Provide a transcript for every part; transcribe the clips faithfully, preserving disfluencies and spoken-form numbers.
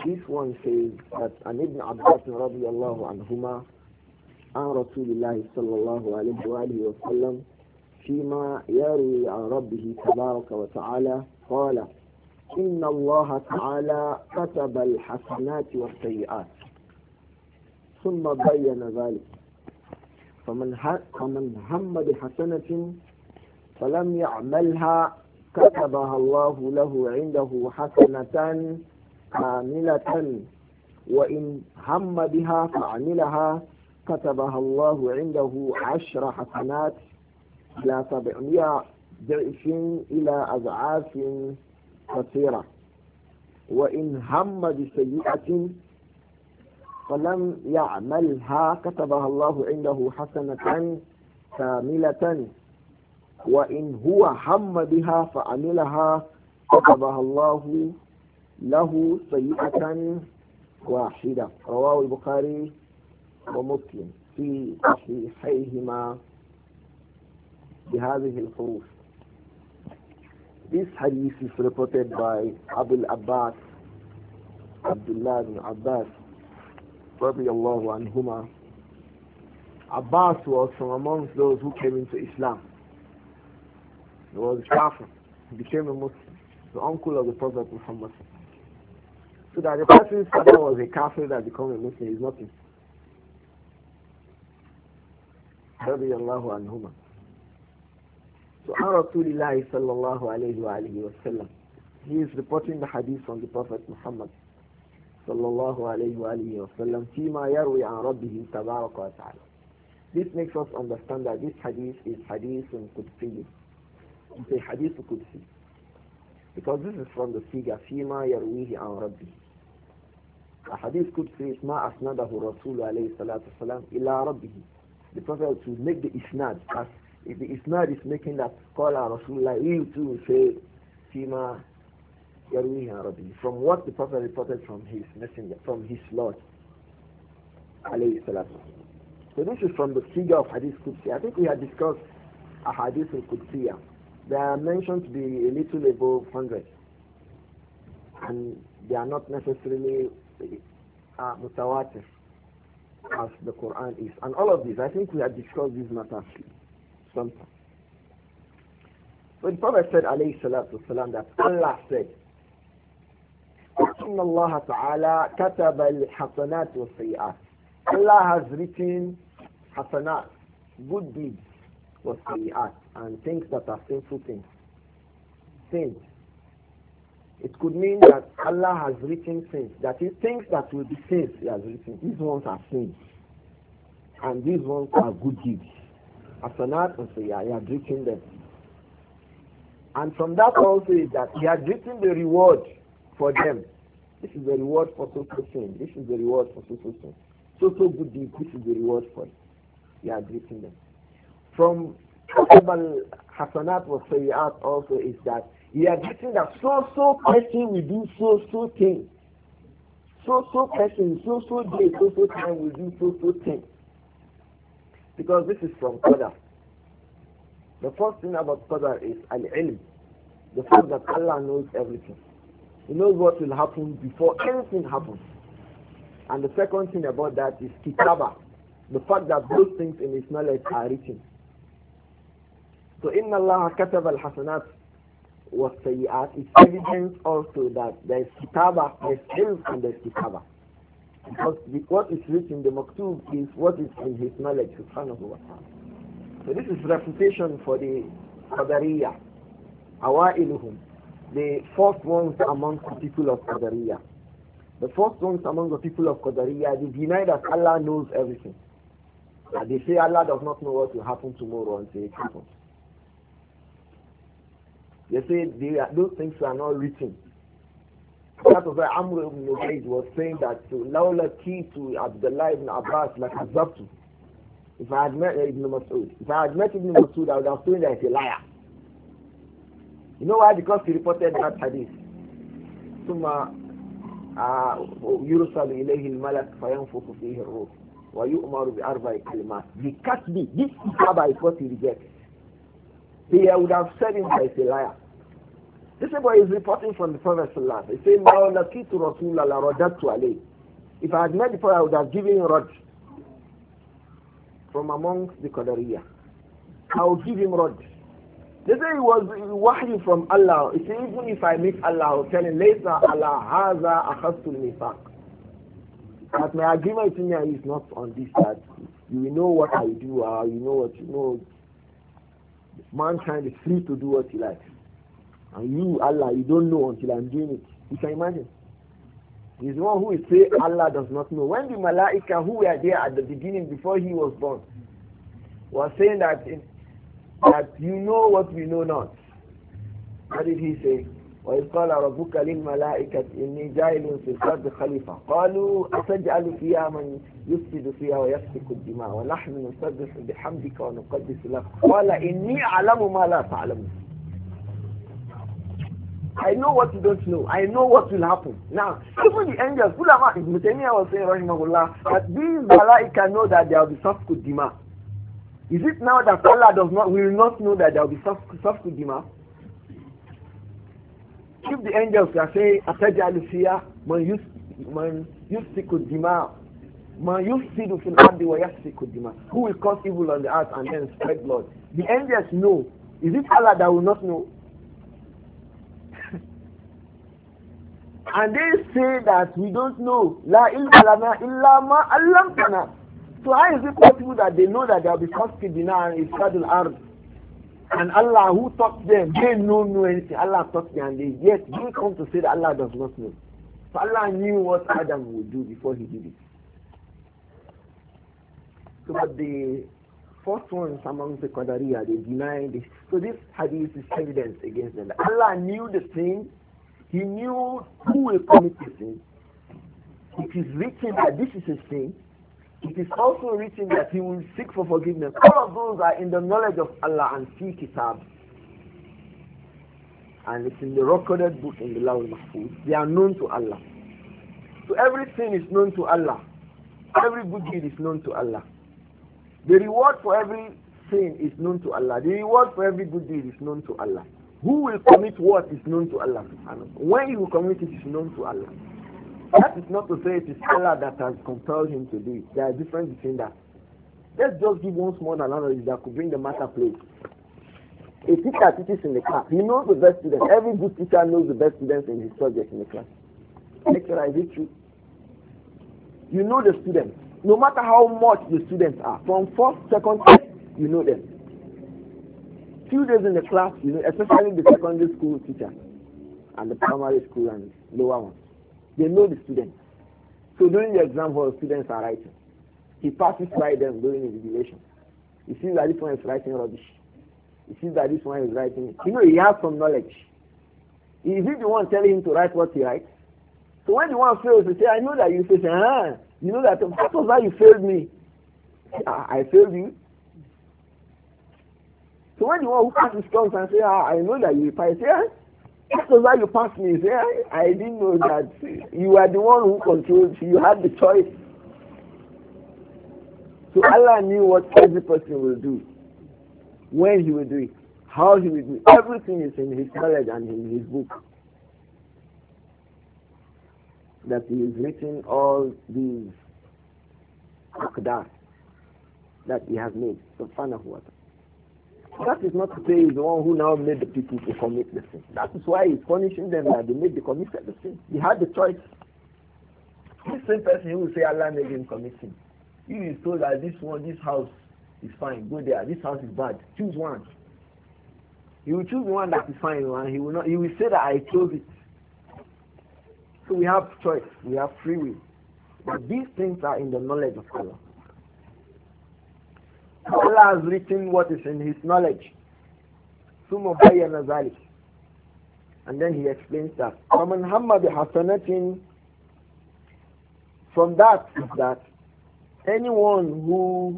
This one says that an Ibn Abbas radiyallahu anhuma عن رسول الله صلى الله عليه وآله وسلم فيما يروي عن ربه تبارك وتعالى قال إن الله تعالى كتب الحسنات والسيئات ثم بين ذلك فمن فمن هم بحسنة فلم يعملها كتبها الله له عنده حسنة كاملة وإن هم بها فعملها كتبها الله عنده عشر حسنات إلى سبعمائة ضعف إلى أضعاف كثيرة وإن هم بسيئة فلم يعملها كتبها الله عنده حسنة كاملة وإن هو هم بها فعملها كتبها الله له سيئة واحدة. رواه البخاري ومسلم في صحيحيهما بهذه الحروف. This hadith is reported by Abu al-Abbas Abdullah ibn Abbas radiyallahu anhuma. Abbas was from amongst those who came into Islam. He was a kafir. He became a Muslim, the uncle of the Prophet Muhammad. So that the person's father was a kafir that became a Muslim is nothing. Radiyallahu anhuma. So, an Rasulullah sallallahu alayhi wa alihi wa sallam, he is reporting the hadith from the Prophet Muhammad sallallahu alayhi wa alihi wa sallam, فيما يروي عن ربه تبارك وتعالى. This makes us understand that this hadith is hadith qudsi. It's a hadith qudsi. Because this is from the figure فيما يرويه عن ربه. A hadith qudsi is ما أسنده الرسول عليه الصلاة والسلام إلى ربه. The Prophet will make the isnad. As if the isnad is making that call Rasulullah, you too will say Fima Yarwihi Arabi, from what the Prophet reported from his messenger, from his Lord. Alayhi salatu. So this is from the figure of Hadith Qudsi. I think we had discussed a Hadith al-Qudsiya. They are mentioned to be a little above one hundred. And they are not necessarily uh, mutawatir as the Quran is. And all of these, I think we had discussed these matters sometime. So the Prophet said, alayhi salatu wasalam, that Allah said, إِنَّ اللَّهَ تَعَالَى كَتَبَ الْحَسَنَاتِ وَالسَّيِّئَاتِ. Allah has written hasanat, good deeds, وَالسَّيِّئَاتِ, and things that are sinful things. Sins. It could mean that Allah has written sins. That is, things that will be sins, He has written. These ones are sins. And these ones are good deeds. Hasanat and Sayyah, He has written them. And from that also is that He has written the reward for them. This is the reward for so-so sin. This is the reward for so-so sin. So-so good deeds, this is the reward for it. He has written them. From Hasanat wa Sayyat also is that He has written that so-so person will do so-so thing. So-so person, so-so day, so-so time will do so-so thing. Because this is from Qadar. The first thing about Qadar is Al-Ilm. The fact that Allah knows everything. He knows what will happen before anything happens. And the second thing about that is Kitaba. The fact that those things in His knowledge are written. So, Inna Allah kataba al-hasanat wa sayyi'at is evidence also that there is Kitaba, there is ilm and there is Kitaba. Because the, what is written, the maktub, is what is in His knowledge, subhanahu wa ta'ala. So this is refutation for the Qadariyah, awailuhum, the first ones amongst the people of Qadariyah. The first ones among the people of Qadariyah, they deny that Allah knows everything. And they say Allah does not know what will happen tomorrow until it happens. They say they are, those things are not written. That was why Amr ibn Ubayd was saying that to Lawla key to Abdullah ibn Abbas like Azabtu. If I had met Ibn Mas'ud, if I had met Ibn Mas'ud, I would have told that he's a liar. You know why? Because he reported that hadith. ثم يرسل إليه الملك فينفخ فيه الروح ويؤمر بأربع كلمات. The Kasbi, this Kitaba is what he rejects. He would have said him that he's a liar. This boy is reporting from the Prophet Sallallahu Alaihi Wasallam. He said, "Now laqitu Rasulullah la radatu alayh." If I had met the Prophet, I would have given him rod from amongst the Qadariyah. I will give him rod. They say it was wahy from Allah. He said, even if I meet Allah, I will tell him, "Laysa ala haza akhadtu al-mithaq." But my agreement with you is not on this that you will know what I do, or you know what you know. Mankind is free to do what he likes. And you, Allah, you don't know until I'm doing it. You can imagine. He's the one who will say Allah does not know. When the Malaika who were there at the beginning before he was born was saying that in, that you know what we know not. What did he say? وَإِذْ قَالَ رَبُّكَ لِلْمَلَائِكَةِ إِنِّي جَاعِلٌ فِي الْأَرْضِ خَلِيفَةً قَالُوا أَتَجْعَلُ فِيهَا مَن يُفْسِدُ فِيهَا وَيَسْفِكُ الدِّمَاءَ وَنَحْنُ نُسَبِّحُ بِحَمْدِكَ وَنُقَدِّسُ لَكَ قَالَ إِنِّي أَعْلَمُ مَا لَا تَعْلَمُونَ. I know what you don't know. I know what will happen. Now, even the angels, Ulama Ibn Taymiyyah was saying, Rahimahullah, that these Malaika know that there will be Safku Dima. Is it now that Allah does not, will not know that there will be Safku Dima? If the angels are saying, Atajalu fiya, man yusfiku dima, man yufsidu fil ardi wa yasfiku dima. Who will cause evil on the earth and then spread blood? The angels know. Is it Allah that will not know? And they say that we don't know. La ilma lana illa ma allamtana. So how is it possible that they know that there will be Safku dima and Ifsadul ard? And Allah who taught them, they don't know anything. Allah taught them and they yet they come to say that Allah does not know. So Allah knew what Adam would do before he did it. So but the first ones among the Qadariyah, they deny this. So this hadith is evidence against them. Allah knew the sin. He knew who will commit the sin. It is written that this is a sin. It is also written that he will seek for forgiveness. All of those are in the knowledge of Allah and fi kitab. And it's in the recorded book in the Law al-Mahfuz. They are known to Allah. So everything is known to Allah. Every good deed is known to Allah. The reward for every sin is known to Allah. The reward for every good deed is known to Allah. Who will commit what is known to Allah. When he will commit it is known to Allah. That is not to say it is Allah that has compelled him to do it. There is a difference between that. Let's just give one small analogy that could bring the matter place. A teacher teaches in the class. He knows the best students. Every good teacher knows the best students in his subject in the class. Lecturer, is it true? You know the students. No matter how much the students are. From first, second, third, you know them. Few days in the class, you know, especially the secondary school teacher and the primary school and lower ones. They know the students. So during the exam hall, students are writing. He passes by them during the invigilation. He sees that this one is writing rubbish. He sees that this one is writing. You know, he has some knowledge. Is he the one telling him to write what he writes? So when the one fails, he say, I know that you say, ah, you know that, that was why you failed me. I, I failed you. So when the one who passes comes and say, ah, I know that you reply, say, ah, that was why you passed me. Say, I, I didn't know that you were the one who controlled, you had the choice. So Allah knew what every person will do, when he will do it, how he will do it. Everything is in his knowledge and in his book. That he is written all these aqdar that he has made. Subhanahu wa ta'ala. That is not to say he's the one who now made the people to commit the sin. That is why he's punishing them that they made the committed the sin. He had the choice. This same person who will say Allah made him commit sin. He is told that this one, this house is fine, go there. This house is bad. Choose one. He will choose the one that is fine, and he will not. He will say that I chose it. So we have choice. We have free will. But these things are in the knowledge of Allah. Allah has written what is in his knowledge. ثُمَّ بَيَّنَ ذَلِكَ. And then he explains that. فَمَنْ هَمَّ بِحَسَنَةٍ. From that is that anyone who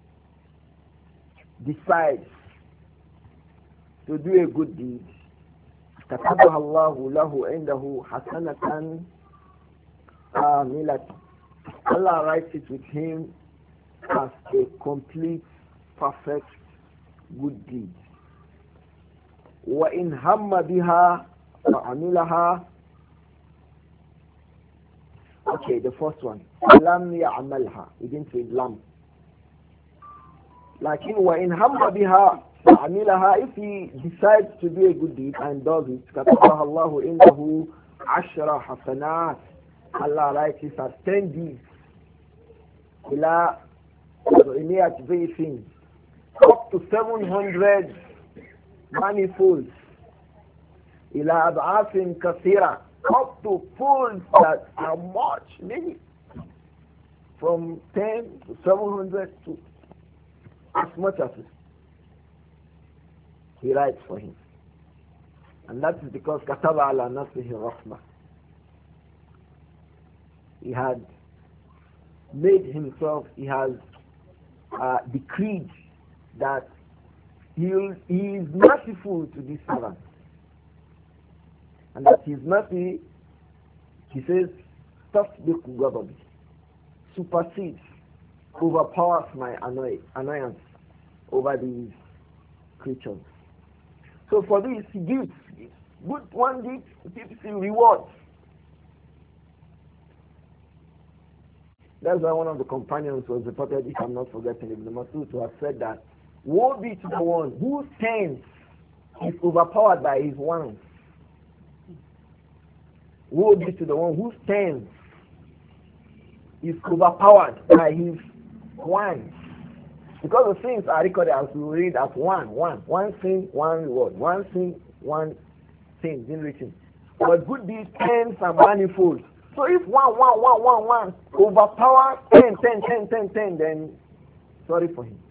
decides to do a good deed, كَتَبَهَا اللَّهُ لَهُ عِنْدَهُ حَسَنَةً كَامِلَةً. Allah writes it with him as a complete, perfect good deed. وَإِنْ هَمَّ بِهَا فعملها. Okay, the first one. لم يعملها. He didn't say lam. لكن وإن هم بها فعملها. If he decides to do a good deed and does it, كتبها الله عنده عشر حسنات. Allah writes it as ten deeds. إلى سبعمائة ضعف. Up to seven hundred manifolds. إلى أضعاف كثيرة. Up to folds that are much, many. From ten to seven hundred to as much as it. He writes for him. And that is because كتب على نفسه الرحمة. He had made himself, he has uh, decreed that he, will, he is merciful to this servant. And that his mercy, he says, tasbiqu ghadabi, supersedes, overpowers my annoy, annoyance over these creatures. So for this, he gives good one deed, gives him rewards. That's why one of the companions was reported, if I'm not forgetting, Ibn Masud, to have said that, woe be to the one whose tens is overpowered by his ones. Woe be to the one whose tens is overpowered by his ones. Because the things are recorded as we read as one, one, one sin, one reward, one sin, one sin, in written. But good deeds, tens and manifolds. So if one, one, one, one, one overpower ten, ten, ten, ten, ten, then sorry for him.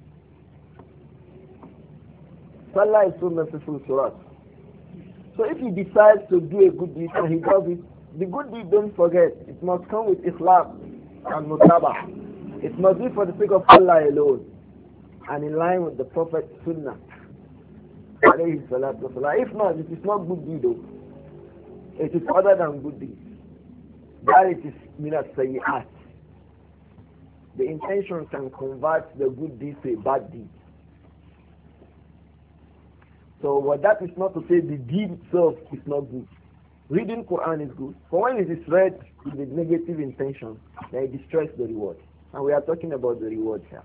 Allah is so merciful to us. So if he decides to do a good deed and he does it, the good deed, don't forget, it must come with ikhlas and mutabah. It must be for the sake of Allah alone and in line with the Prophet's sunnah. If not, it is not good deed though. It is other than good deed. That it is minat sayyi'at. The intention can convert the good deed to a bad deed. So what that is not to say the deed itself is not good. Reading Quran is good. But when it is read with a negative intention, then it destroys the reward. And we are talking about the reward here.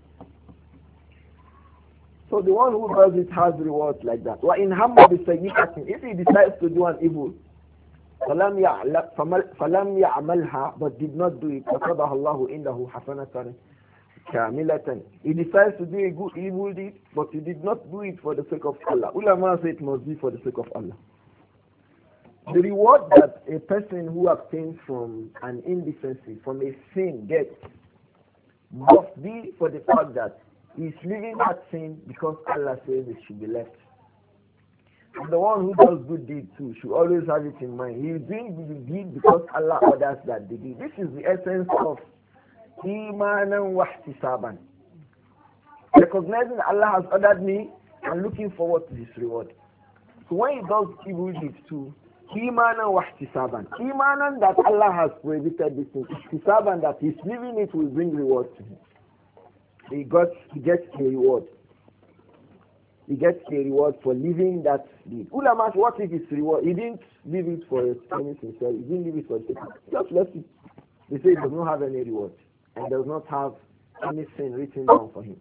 So the one who does it has rewards like that. وَإِنْ هَمَّ بِسَيِّئَةٍ. If he decides to do an evil, فَلَمْ يَعْمَلْهَا, but did not do it, فَكَبَهَ اللَّهُ إِنَّهُ حَسَنَةً كَامِلَةً. He decides to do a good evil deed, but he did not do it for the sake of Allah. Ulama say it must be for the sake of Allah. The reward that a person who abstains from an indecency, from a sin gets, must be for the fact that he is leaving that sin because Allah says it should be left. And the one who does good deed too should always have it in mind. He is doing good deed because Allah orders that they do. This is the essence of imanan wa ihtisaban. Recognizing that Allah has ordered me and looking forward to his reward. So when he does evil deeds too, imanan wa ihtisaban. Imanan that Allah has prohibited this thing. Ihtisaban that his leaving it will bring reward to him. He got he gets a reward. He gets a reward for leaving that deed. Ulama, what is his reward? He didn't leave it for anything. So he didn't leave it for anything. Just left it. They say he does not have any reward and does not have any sin written down for him.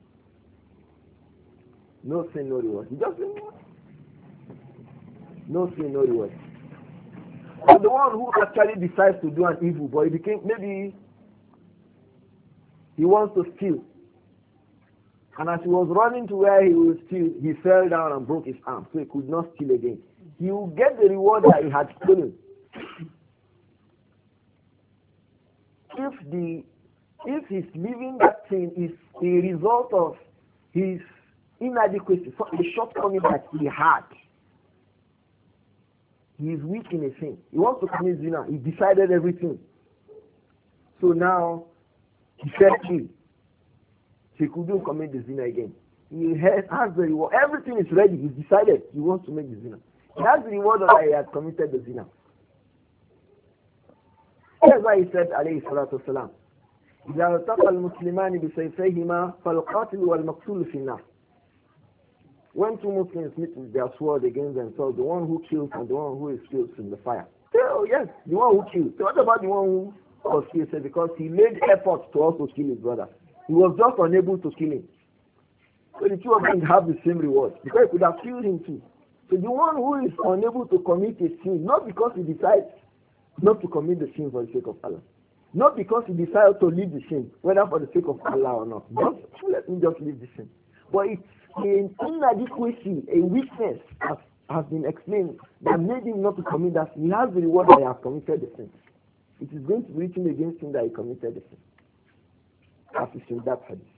No sin, no reward. He just no sin, no reward. But the one who actually decides to do an evil, but he became maybe he wants to steal. And as he was running to where he would steal, he fell down and broke his arm, so he could not steal again. He will get the reward that he had stolen. If the if his leaving that thing is a result of his inadequacy, the shortcoming that he had, he is weak in a sin. He wants to commit zina. He decided everything. So now he fell ill. He couldn't commit the zina again. He has, has the reward. Everything is ready. He's decided he wants to make the zina. He has the reward that he has committed the zina. That's why he said, alayhi salatu wasalam, إِذَا الْتَقَى الْمُسْلِمَانِ بِسَيْفَيْهِمَا فَالْقَاتِلُ وَالْمَقْتُولُ فِي النَّارِ. When two Muslims meet with their sword against themselves, the one who kills and the one who is killed in the fire. Say, oh yes, the one who killed. So what about the one who was killed? Say, because he made efforts to also kill his brother. He was just unable to kill him. So the two of them have the same reward because he could have killed him too. So the one who is unable to commit a sin, not because he decides not to commit the sin for the sake of Allah, not because he decided to leave the sin, whether for the sake of Allah or not. Just let me just leave the sin. But it's an inadequacy, a weakness, as has been explained, that made him not to commit that sin. He has the reward that he has committed the sin. It is going to be written against him that he committed the sin. As is in that hadith.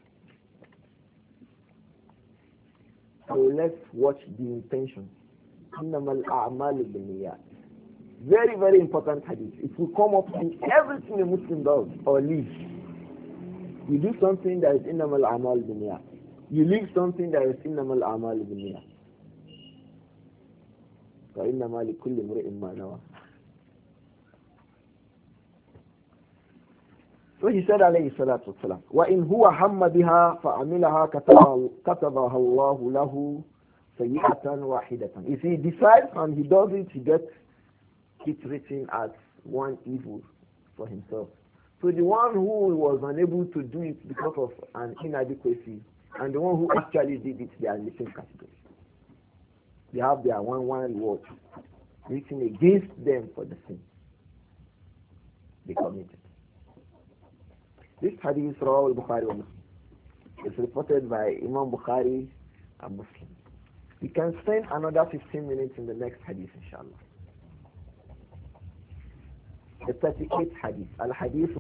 So let's watch the intention. إِنَّمَا الْأَعْمَالُ بِالنِّيَّاتِ. Very, very important hadith. It will come up in everything a Muslim does or leaves. You do something that is إِنَّمَا الْأَعْمَالُ بِالنِّيَّاتِ. You leave something that is إِنَّمَا الْأَعْمَالُ بِالنِّيَّاتِ. وَإِنَّمَا لِكُلِّ امْرِئٍ مَّا نَوَىٰ. So he said عليه الصلاة والسلام وَإِنْ هُوَ حَمَّ بِهَا فَعَمِلَهَا كَتَبَهَا اللَّهُ لَهُ سَيِّئَةً وَاحِدَةً. If he decides and he does it, he gets it written as one evil for himself. So the one who was unable to do it because of an inadequacy and the one who actually did it, they are in the same category. They have their one one reward written against them for the sin they committed. This hadith Rawah al-Bukhari wa Muslim is reported by Imam Bukhari and Muslim. We can spend another fifteen minutes in the next hadith, inshallah. The thirty-eighth hadith, al-hadith